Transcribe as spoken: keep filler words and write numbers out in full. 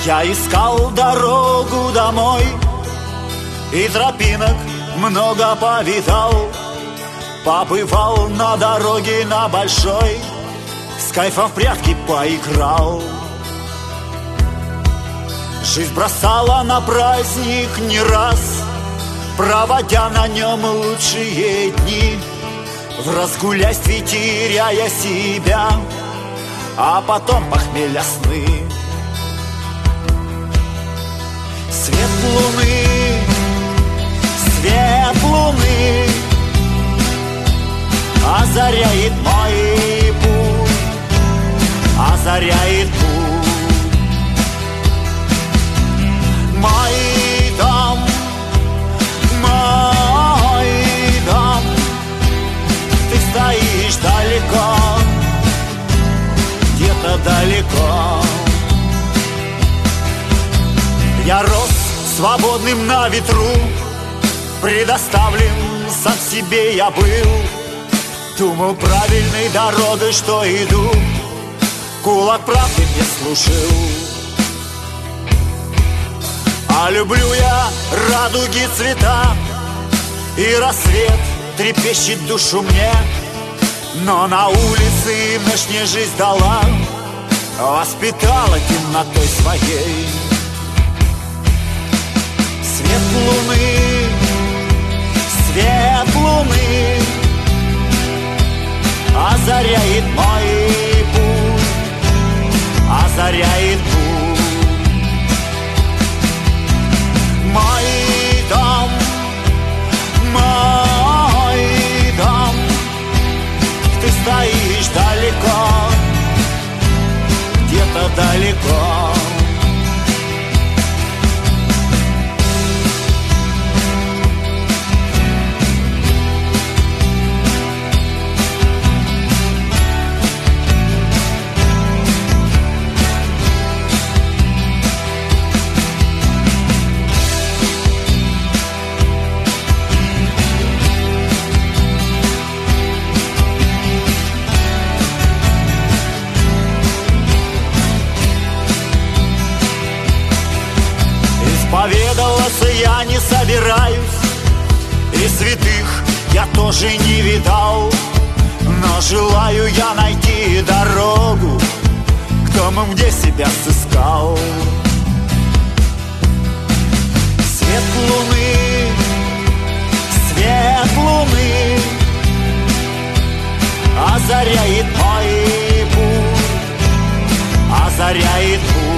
Я искал дорогу домой и тропинок много повидал. Побывал на дороге на большой, с кайфом в прятки поиграл. Жизнь бросала на праздник не раз, проводя на нем лучшие дни, в разгуляйстве теряя себя, а потом похмелья сны. Свет луны, свет луны озаряет мой путь, озаряет путь. Мой дом, мой дом, ты стоишь далеко, где-то далеко. Я рос свободным на ветру, предоставлен сам себе я был. Думал правильной дорогой, что иду, кулак правды мне служил. А люблю я радуги цвета, и рассвет трепещет душу мне. Но на улице ночь жизнь дала, воспитала темнотой своей. Свет луны, свет луны озаряет мой путь, озаряет путь. Мой дом, мой дом, ты стоишь далеко, где-то далеко. Поведался я не собираюсь, и святых я тоже не видал, но желаю я найти дорогу к дому, где себя сыскал. Свет луны, свет луны озаряет мой путь, озаряет путь.